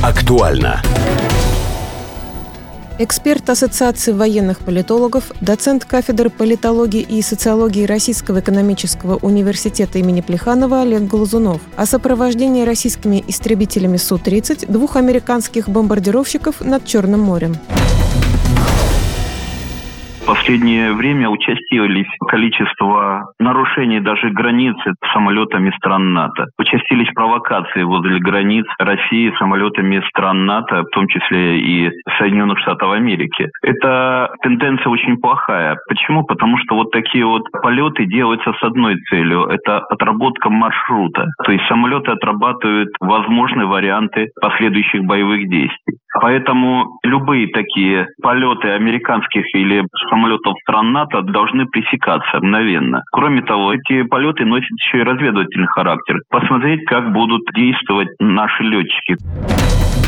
Актуально. Эксперт Ассоциации военных политологов, доцент кафедры политологии и социологии Российского экономического университета имени Плеханова Олег Глазунов о сопровождении российскими истребителями Су-30 двух американских бомбардировщиков над Черным морем. В последнее время участились количество нарушений даже границ самолетами стран НАТО. Участились провокации возле границ России самолетами стран НАТО, в том числе и Соединенных Штатов Америки. Эта тенденция очень плохая. Почему? Потому что вот такие вот полеты делаются с одной целью. Это отработка маршрута. То есть самолеты отрабатывают возможные варианты последующих боевых действий. Поэтому любые такие полеты американских или самолетов стран НАТО должны пресекаться мгновенно. Кроме того, эти полеты носят еще и разведывательный характер. Посмотреть, как будут действовать наши летчики.